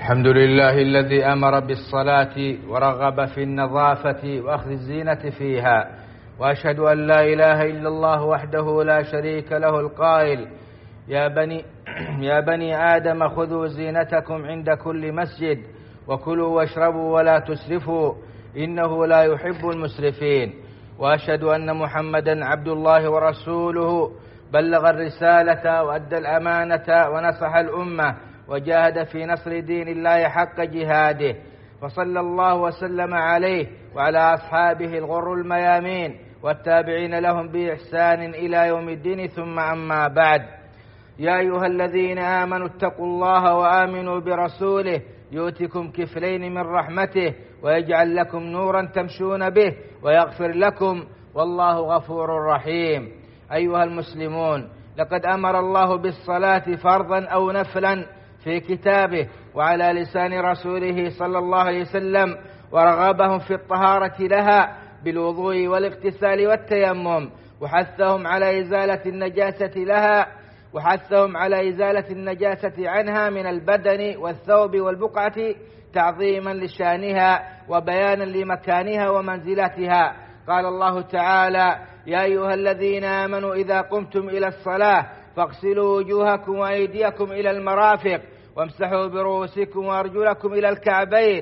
الحمد لله الذي أمر بالصلاة ورغب في النظافة وأخذ الزينة فيها، وأشهد أن لا إله إلا الله وحده لا شريك له القائل: يا بني آدم خذوا زينتكم عند كل مسجد وكلوا واشربوا ولا تسرفوا إنه لا يحب المسرفين. وأشهد أن محمدا عبد الله ورسوله، بلغ الرسالة وأدى الأمانة ونصح الأمة وجاهد في نصر دين الله حق جهاده، فصلى الله وسلم عليه وعلى أصحابه الغر الميامين والتابعين لهم بإحسان إلى يوم الدين. ثم أما بعد، يا أيها الذين آمنوا اتقوا الله وآمنوا برسوله يؤتكم كفلين من رحمته ويجعل لكم نورا تمشون به ويغفر لكم والله غفور رحيم. أيها المسلمون، لقد أمر الله بالصلاة فرضا أو نفلا في كتابه وعلى لسان رسوله صلى الله عليه وسلم، ورغبهم في الطهارة لها بالوضوء والاغتسال والتيمم، وحثهم على إزالة النجاسة عنها من البدن والثوب والبقعة تعظيما لشانها وبيانا لمكانها ومنزلتها. قال الله تعالى: يا أيها الذين آمنوا إذا قمتم إلى الصلاة فاغسلوا وجوهكم وأيديكم إلى المرافق وامسحوا برؤوسكم وأرجلكم إلى الكعبين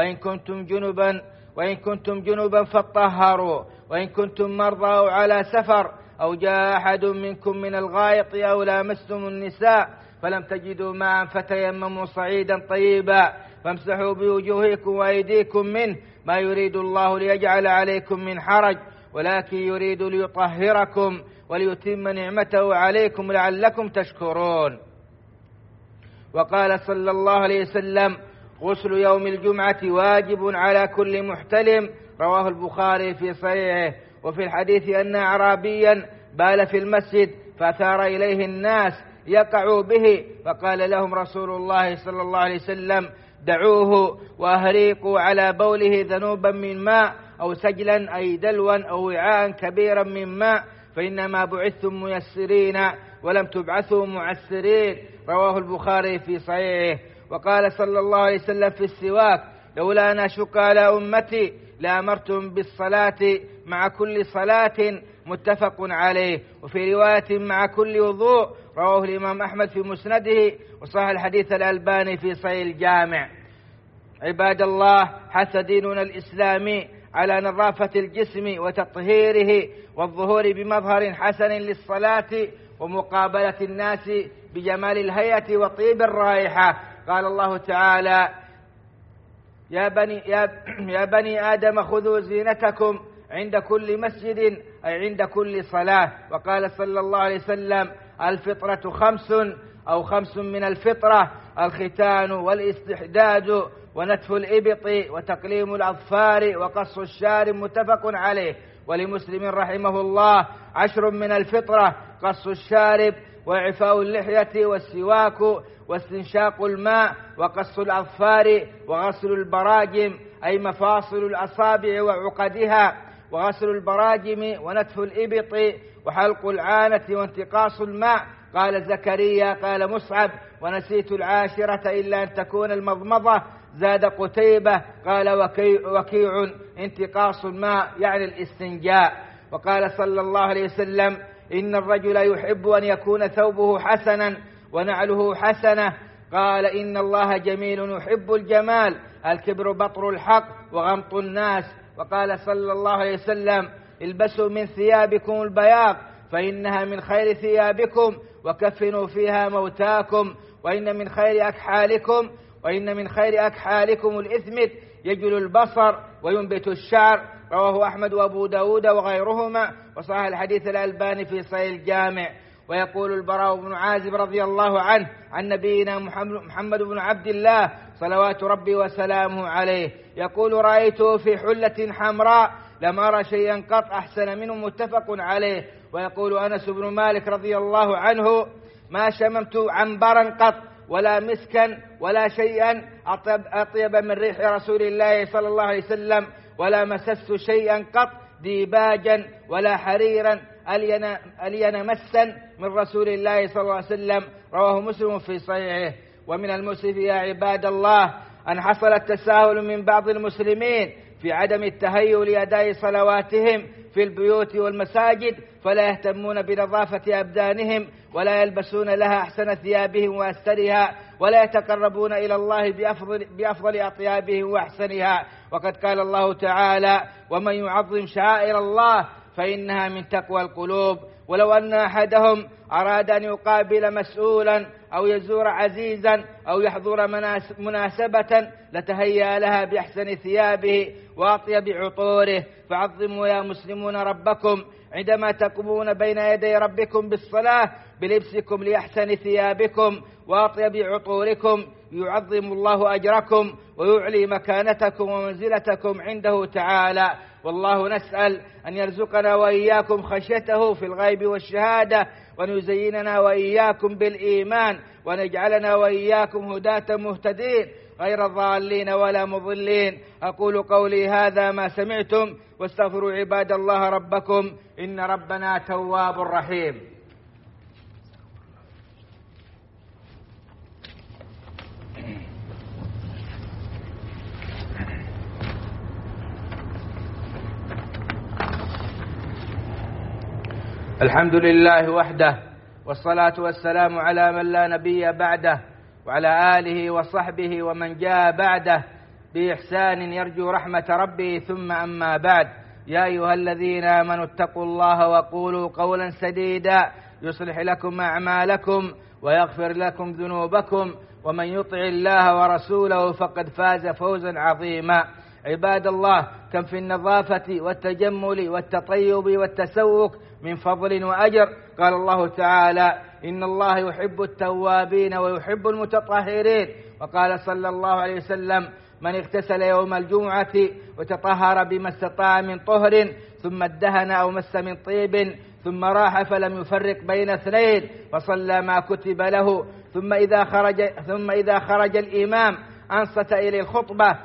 وإن كنتم جنبا فاطهروا وإن كنتم مرضى أو على سفر أو جاء أحد منكم من الغائط أو لامستم النساء فلم تجدوا ماء فتيمموا صعيدا طيبا فامسحوا بوجوهكم وأيديكم منه، ما يريد الله ليجعل عليكم من حرج ولكن يريد ليطهركم وليتم نعمته عليكم لعلكم تشكرون. وقال صلى الله عليه وسلم: غسل يوم الجمعة واجب على كل محتلم، رواه البخاري في صحيحه. وفي الحديث أن أعرابيا بال في المسجد فأثار إليه الناس يقعوا به، فقال لهم رسول الله صلى الله عليه وسلم: دعوه وأهريقوا على بوله ذنوبا من ماء أو سجلا أي دلوا أو وعاء كبيرا من ماء، فإنما بعثتم ميسرين ولم تبعثوا معسرين، رواه البخاري في صحيحه. وقال صلى الله عليه وسلم في السواك: لولا أن أشق على أمتي لأمرتم بالصلاة مع كل صلاة، متفق عليه. وفي رواية مع كل وضوء، رواه الإمام أحمد في مسنده وصحح الحديث الألباني في صحيح الجامع. عباد الله، حث ديننا الإسلامي على نظافة الجسم وتطهيره والظهور بمظهر حسن للصلاة ومقابلة الناس بجمال الهيئة وطيب الرائحة. قال الله تعالى: يا بني آدم خذوا زينتكم عند كل مسجد أي عند كل صلاة. وقال صلى الله عليه وسلم: الفطرة خمس من الفطرة: الختان والاستحداد ونتف الإبط وتقليم الأظفار وقص الشارب، متفق عليه. ولمسلم رحمه الله: 10 من الفطرة: قص الشارب وإعفاء اللحية والسواك واستنشاق الماء وقص الأظفار وغسل البراجم أي مفاصل الأصابع وعقدها وغسل البراجم ونتف الإبط وحلق العانة وانتقاص الماء. قال زكريا قال مصعب: ونسيت 10 إلا أن تكون المضمضة. زاد قتيبة قال وكيع: انتقاص الماء يعني الاستنجاء. وقال صلى الله عليه وسلم: إن الرجل يحب أن يكون ثوبه حسنا ونعله حسنة. قال: إن الله جميل يحب الجمال، الكبر بطر الحق وغمط الناس. وقال صلى الله عليه وسلم: البسوا من ثيابكم البياض فإنها من خير ثيابكم وكفنوا فيها موتاكم وإن من خير أكحالكم الإثمت يجل البصر وينبت الشعر، رواه أحمد وأبو داود وغيرهما وصحح الحديث الألباني في صحيح الجامع. ويقول البراء بن عازب رضي الله عنه عن نبينا محمد بن عبد الله صلوات ربي وسلامه عليه يقول: رأيته في حلة حمراء لم أرى شيئا قط أحسن منه، متفق عليه. ويقول أنس بن مالك رضي الله عنه: ما شممت عنبرا قط ولا مسكا ولا شيئا أطيب من ريح رسول الله صلى الله عليه وسلم، ولا مسست شيئا قط ديباجا ولا حريرا ألين مسا من رسول الله صلى الله عليه وسلم، رواه مسلم في صحيحه. ومن المؤسف يا عباد الله أن حصل التساهل من بعض المسلمين في عدم التهيؤ لأداء صلواتهم في البيوت والمساجد، فلا يهتمون بنظافة أبدانهم ولا يلبسون لها أحسن ثيابهم وأسترها، ولا يتقربون إلى الله بأفضل أطيابهم وأحسنها. وقد قال الله تعالى: ومن يعظم شعائر الله فإنها من تقوى القلوب. ولو أن أحدهم أراد أن يقابل مسؤولا أو يزور عزيزا أو يحضر مناسبة لتهيأ لها بأحسن ثيابه وأطيب عطوره. فعظموا يا مسلمون ربكم عندما تقومون بين يدي ربكم بالصلاة بلبسكم لأحسن ثيابكم وأطيب عطوركم، يعظم الله أجركم ويعلي مكانتكم ومنزلتكم عنده تعالى. والله نسأل أن يرزقنا وإياكم خشيته في الغيب والشهادة، وأن يزيننا وإياكم بالإيمان، وأن يجعلنا وإياكم هداة مهتدين غير ضالين ولا مضلين. أقول قولي هذا ما سمعتم، واستغفروا عباد الله ربكم إن ربنا تواب رحيم. الحمد لله وحده، والصلاة والسلام على من لا نبي بعده، وعلى آله وصحبه ومن جاء بعده بإحسان يرجو رحمة ربه. ثم أما بعد، يا أيها الذين آمنوا اتقوا الله وقولوا قولا سديدا يصلح لكم أعمالكم ويغفر لكم ذنوبكم، ومن يطع الله ورسوله فقد فاز فوزا عظيما. عباد الله، كم في النظافة والتجمل والتطيب والتسوق من فضل وأجر. قال الله تعالى: إن الله يحب التوابين ويحب المتطهرين. وقال صلى الله عليه وسلم: من اغتسل يوم الجمعة وتطهر بما استطاع من طهر ثم ادهن أو مس من طيب ثم راح فلم يفرق بين اثنين فصلى ما كتب له ثم إذا خرج الإمام أنصت إلى الخطبة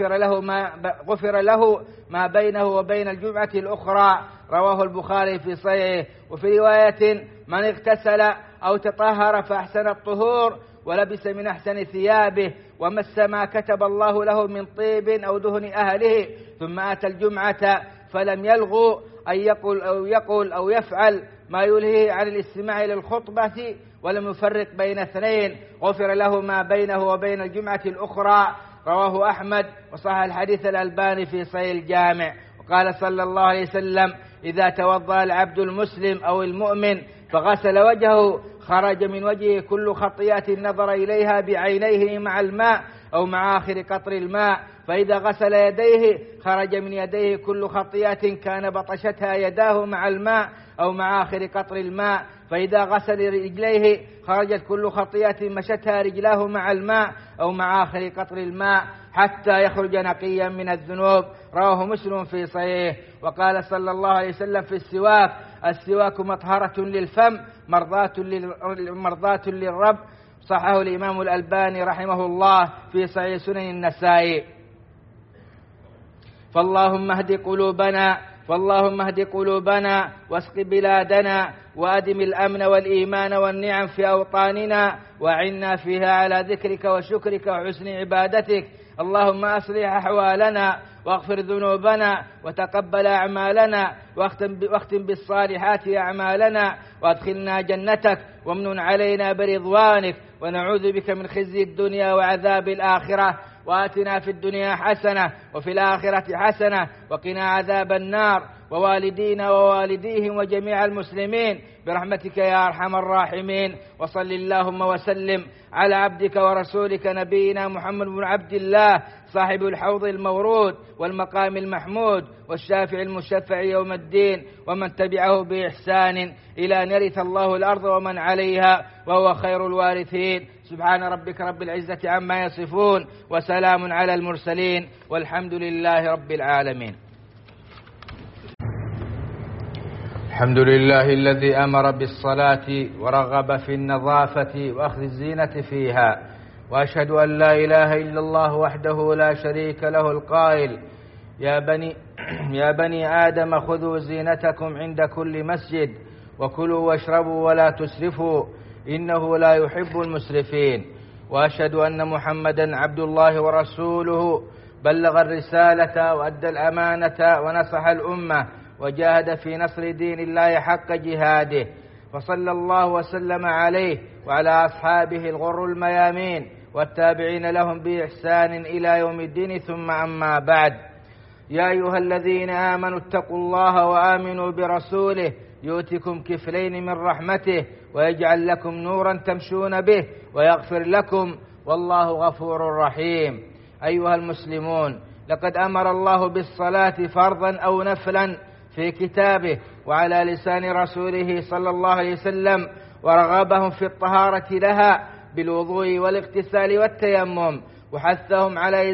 غفر له ما بينه وبين الجمعة الأخرى. رواه البخاري في صحيحه. وفي رواية: من اغتسل أو تطهر فأحسن الطهور ولبس من أحسن ثيابه ومس ما كتب الله له من طيب أو دهن أهله ثم أتى الجمعة فلم يلغو أن يقول أو يفعل ما يلهيه عن الاستماع إلى الخطبة ولم يفرق بين اثنين غفر له ما بينه وبين الجمعة الأخرى. رواه أحمد، وصح الحديث الألباني في صحيح الجامع. وقال صلى الله عليه وسلم: إذا توضأ العبد المسلم أو المؤمن فغسل وجهه خرج من وجهه كل خطيئة نظر إليها بعينيه مع الماء أو مع آخر قطر الماء. فإذا غسل يديه خرج من يديه كل خطيئة كان بطشتها يداه مع الماء أو مع آخر قطر الماء. فإذا غسل رجليه خرجت كل خطيئة مشتها رجلاه مع الماء أو مع آخر قطر الماء حتى يخرج نقيا من الذنوب. رواه مسلم في صحيحه. وقال صلى الله عليه وسلم في السواك: السواك مطهرة للفم مرضاة للرب. صححه الإمام الألباني رحمه الله في صحيح سنن النسائي. فاللهم اهد قلوبنا واسق بلادنا وأدم الأمن والإيمان والنعم في أوطاننا وأعنا فيها على ذكرك وشكرك وحسن عبادتك. اللهم أصلح أحوالنا واغفر ذنوبنا وتقبل أعمالنا واختم بالصالحات أعمالنا وادخلنا جنتك وامنن علينا برضوانك ونعوذ بك من خزي الدنيا وعذاب الآخرة. وآتنا في الدنيا حسنة وفي الآخرة حسنة وقنا عذاب النار ووالدينا ووالديهم وجميع المسلمين برحمتك يا أرحم الراحمين. وصل اللهم وسلم على عبدك ورسولك نبينا محمد بن عبد الله صاحب الحوض المورود والمقام المحمود والشافع المشفع يوم الدين ومن تبعه بإحسان إلى أن يرث الله الأرض ومن عليها وهو خير الوارثين. سبحان ربك رب العزة عما يصفون وسلام على المرسلين والحمد لله رب العالمين. الحمد لله الذي أمر بالصلاة ورغب في النظافة وأخذ الزينة فيها، وأشهد أن لا إله إلا الله وحده لا شريك له القائل: يا بني آدم خذوا زينتكم عند كل مسجد وكلوا واشربوا ولا تسرفوا إنه لا يحب المسرفين. وأشهد أن محمدا عبد الله ورسوله بلغ الرسالة وأدى الأمانة ونصح الأمة وجاهد في نصر دين الله حق جهاده، فصلى الله وسلم عليه وعلى أصحابه الغر الميامين والتابعين لهم بإحسان إلى يوم الدين، ثم أما بعد. يا أيها الذين آمنوا اتقوا الله وآمنوا برسوله يؤتكم كفلين من رحمته ويجعل لكم نورا تمشون به ويغفر لكم والله غفور رحيم. أيها المسلمون، لقد أمر الله بالصلاة فرضا أو نفلا في كتابه وعلى لسان رسوله صلى الله عليه وسلم، ورغبهم في الطهارة لها بالوضوء والاغتسال والتيمم، وحثهم على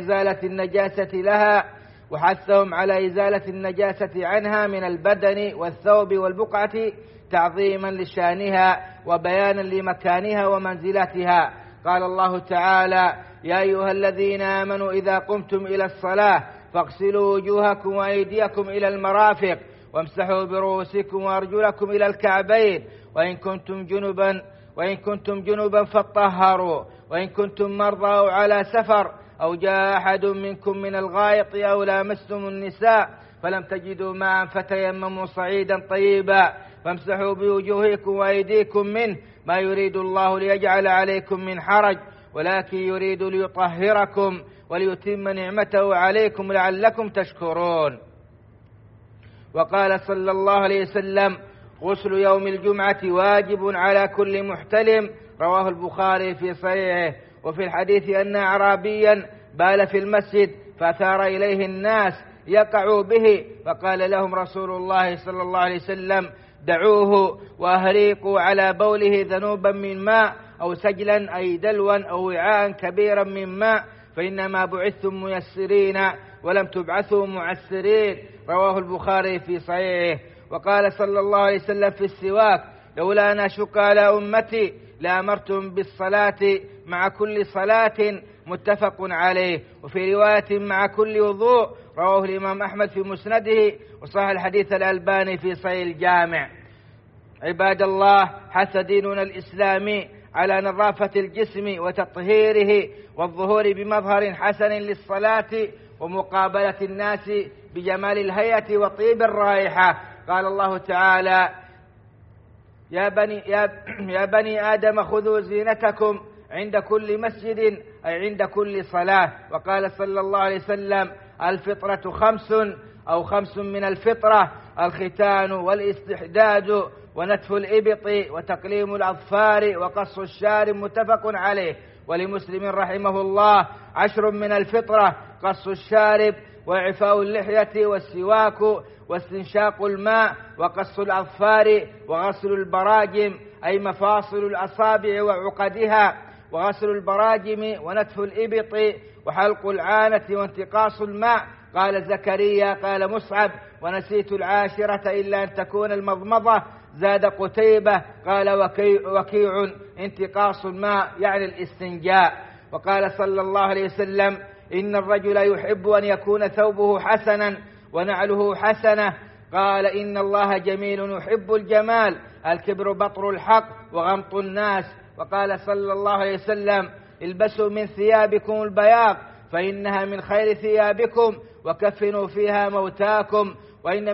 إزالة النجاسة عنها من البدن والثوب والبقعة تعظيما لشانها وبيانا لمكانها ومنزلتها. قال الله تعالى: يا أيها الذين آمنوا إذا قمتم إلى الصلاة فاغسلوا وجوهكم وأيديكم إلى المرافق وامسحوا برؤوسكم وأرجلكم إلى الكعبين، وإن كنتم جنبا فاطهروا، وإن كنتم مرضى أو على سفر أو جاء أحد منكم من الغائط أو لامستم النساء فلم تجدوا ماء فتيمموا صعيدا طيبا فامسحوا بوجوهكم وأيديكم منه، ما يريد الله ليجعل عليكم من حرج ولكن يريد ليطهركم وليتم نعمته عليكم لعلكم تشكرون. وقال صلى الله عليه وسلم: غسل يوم الجمعة واجب على كل محتلم، رواه البخاري في صحيحه. وفي الحديث أن أعرابيا بال في المسجد فأثار إليه الناس يقعوا به، فقال لهم رسول الله صلى الله عليه وسلم: دعوه وأهريقوا على بوله ذنوبا من ماء أو سجلا أي دلوا أو وعاء كبيرا من ماء، فإنما بعثتم ميسرين ولم تبعثوا معسرين، رواه البخاري في صحيحه. وقال صلى الله عليه وسلم في السواك: لولا أن أشق على أمتي لأمرتم بالصلاة مع كل صلاة، متفق عليه. وفي رواية مع كل وضوء، رواه الإمام أحمد في مسنده، وصحح الحديث الألباني في صحيح الجامع. عباد الله، حث ديننا الإسلامي على نظافة الجسم وتطهيره والظهور بمظهر حسن للصلاة ومقابلة الناس بجمال الهيئة وطيب الرائحة. قال الله تعالى: يا بني آدم خذوا زينتكم عند كل مسجد أي عند كل صلاة. وقال صلى الله عليه وسلم: الفطرة خمس من الفطرة: الختان والاستحداد ونتف الإبط وتقليم الأظفار وقص الشارب، متفق عليه. ولمسلم رحمه الله: 10 من الفطرة: قص الشارب وإعفاء اللحية والسواك واستنشاق الماء وقص الأظفار وغسل البراجم أي مفاصل الأصابع وعقدها وغسل البراجم ونتف الإبط وحلق العانة وانتقاص الماء. قال زكريا: قال مصعب: ونسيت 10 إلا أن تكون المضمضة. زاد قتيبة: قال وكيع: انتقاص الماء يعني الاستنجاء. وقال صلى الله عليه وسلم: إن الرجل يحب أن يكون ثوبه حسنا ونعله حسنة. قال: إن الله جميل يحب الجمال، الكبر بطر الحق وغمط الناس. وقال صلى الله عليه وسلم: البسوا من ثيابكم البياض فإنها من خير ثيابكم، وكفنوا فيها موتاكم، وإن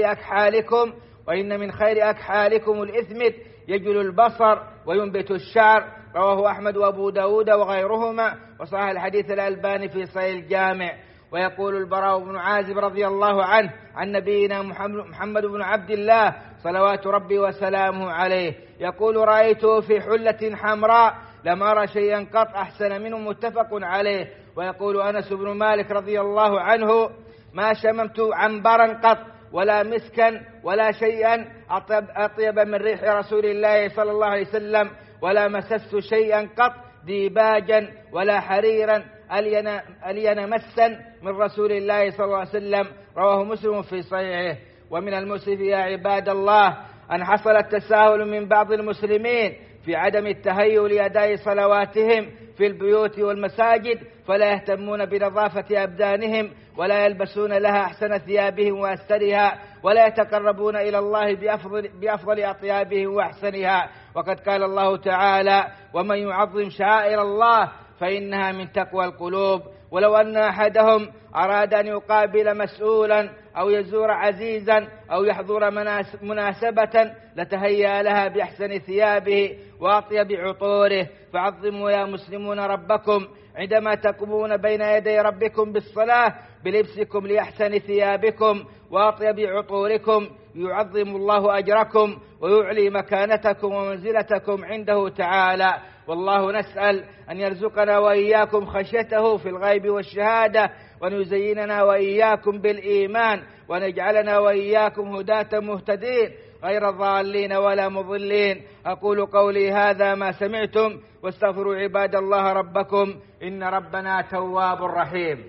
من خير أكحالكم الإثمت يجل البصر وينبت الشعر، رواه أحمد وأبو داود وغيرهما، وصحح الحديث الألباني في صحيح الجامع. ويقول البراء بن عازب رضي الله عنه عن نبينا محمد بن عبد الله صلوات ربي وسلامه عليه يقول: رأيته في حلة حمراء لم أرى شيئا قط أحسن منه، متفق عليه. ويقول أنس بن مالك رضي الله عنه: ما شممت عنبرا قط ولا مسكا ولا شيئا أطيب من ريح رسول الله صلى الله عليه وسلم، ولا مسست شيئا قط ديباجا ولا حريرا ألين مسا من رسول الله صلى الله عليه وسلم، رواه مسلم في صحيحه. ومن المؤسف يا عباد الله أن حصل التساهل من بعض المسلمين في عدم التهيؤ لأداء صلواتهم في البيوت والمساجد، فلا يهتمون بنظافة أبدانهم، ولا يلبسون لها أحسن ثيابهم وأسترها، ولا يتقربون إلى الله بأفضل أطيابهم وأحسنها. وقد قال الله تعالى: ومن يعظم شعائر الله فإنها من تقوى القلوب. ولو أن أحدهم أراد أن يقابل مسؤولا أو يزور عزيزا أو يحضر مناسبة لتهيأ لها بأحسن ثيابه وأطيب عطوره. فعظموا يا مسلمون ربكم عندما تقومون بين يدي ربكم بالصلاة بلبسكم لأحسن ثيابكم وأطيب عطوركم، يعظم الله أجركم ويعلي مكانتكم ومنزلتكم عنده تعالى. والله نسأل أن يرزقنا وإياكم خشيته في الغيب والشهادة، وأن يزيننا وإياكم بالإيمان، وأن يجعلنا وإياكم هداة مهتدين غير ضالين ولا مضلين. أقول قولي هذا ما سمعتم، واستغفروا عباد الله ربكم إن ربنا تواب رحيم.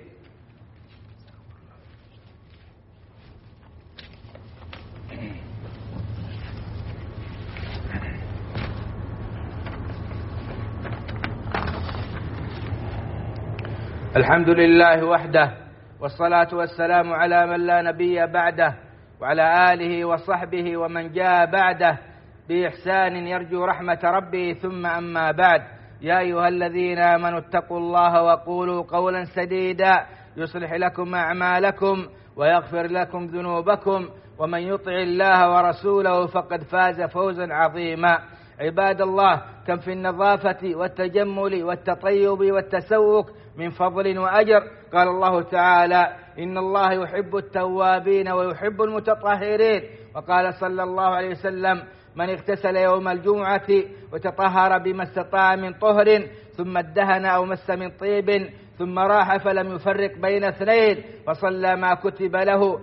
الحمد لله وحده، والصلاة والسلام على من لا نبي بعده، وعلى آله وصحبه ومن جاء بعده بإحسان يرجو رحمة ربه. ثم أما بعد، يا أيها الذين آمنوا اتقوا الله وقولوا قولا سديدا يصلح لكم أعمالكم ويغفر لكم ذنوبكم، ومن يطع الله ورسوله فقد فاز فوزا عظيما. عباد الله، كم في النظافة والتجمل والتطيب والتسوق من فضل وأجر. قال الله تعالى: إن الله يحب التوابين ويحب المتطهرين. وقال صلى الله عليه وسلم: من اغتسل يوم الجمعة وتطهر بما استطاع من طهر ثم ادهن أو مس من طيب ثم راح فلم يفرق بين اثنين فصلى ما كتب له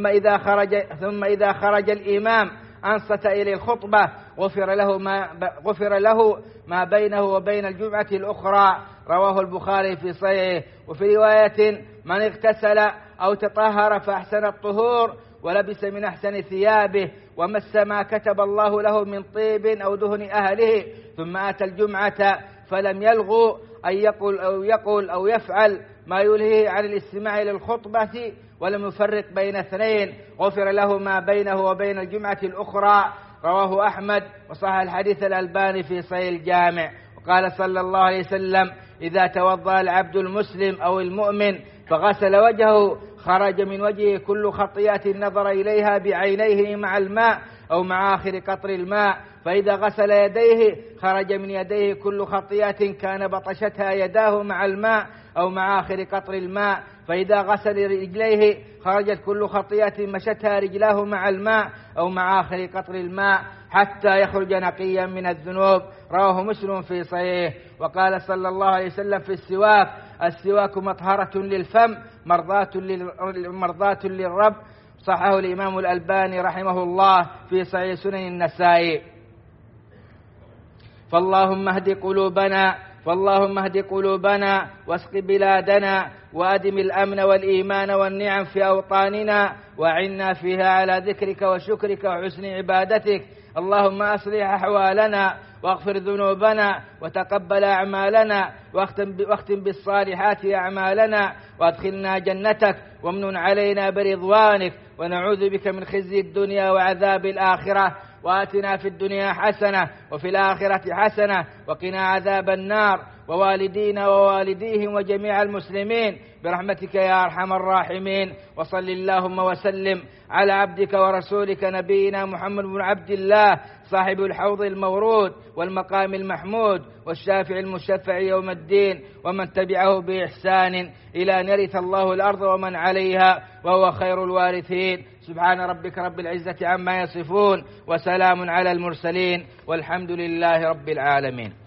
ثم إذا خرج الإمام أنصت إلى الخطبة غفر له ما بينه وبين الجمعة الأخرى. رواه البخاري في صحيحه. وفي رواية: من اغتسل أو تطهر فأحسن الطهور ولبس من أحسن ثيابه ومس ما كتب الله له من طيب أو دهن أهله ثم أتى الجمعة فلم يلغو أن يقول أو يفعل ما يلهيه عن الاستماع إلى الخطبة ولم يفرق بين اثنين غفر له ما بينه وبين الجمعة الأخرى. رواه أحمد وصحح الحديث الألباني في صحيح الجامع. وقال صلى الله عليه وسلم: إذا توضأ العبد المسلم أو المؤمن فغسل وجهه خرج من وجهه كل خطيئة نظر إليها بعينيه مع الماء أو مع آخر قطر الماء. فإذا غسل يديه خرج من يديه كل خطيئة كان بطشتها يداه مع الماء أو مع آخر قطر الماء. فإذا غسل رجليه خرجت كل خطيئة مشتها رجلاه مع الماء أو مع آخر قطر الماء حتى يخرج نقيا من الذنوب. رواه مسلم في صحيحه. وقال صلى الله عليه وسلم في السواك مطهرة للفم مرضاة للرب. صححه الإمام الألباني رحمه الله في صحيح سنن النسائي. فاللهم اهد قلوبنا واسق بلادنا وأدم الأمن والإيمان والنعم في أوطاننا وأعنا فيها على ذكرك وشكرك وحسن عبادتك. اللهم أصلح أحوالنا واغفر ذنوبنا وتقبل أعمالنا واختم بالصالحات أعمالنا وادخلنا جنتك وامنن علينا برضوانك ونعوذ بك من خزي الدنيا وعذاب الآخرة. وآتنا في الدنيا حسنة وفي الآخرة حسنة وقنا عذاب النار ووالدينا ووالديهم وجميع المسلمين برحمتك يا أرحم الراحمين. وصل اللهم وسلم على عبدك ورسولك نبينا محمد بن عبد الله صاحب الحوض المورود والمقام المحمود والشافع المشفع يوم الدين ومن تبعه بإحسان إلى أن يرث الله الأرض ومن عليها وهو خير الوارثين. سبحان ربك رب العزة عما يصفون وسلام على المرسلين والحمد لله رب العالمين.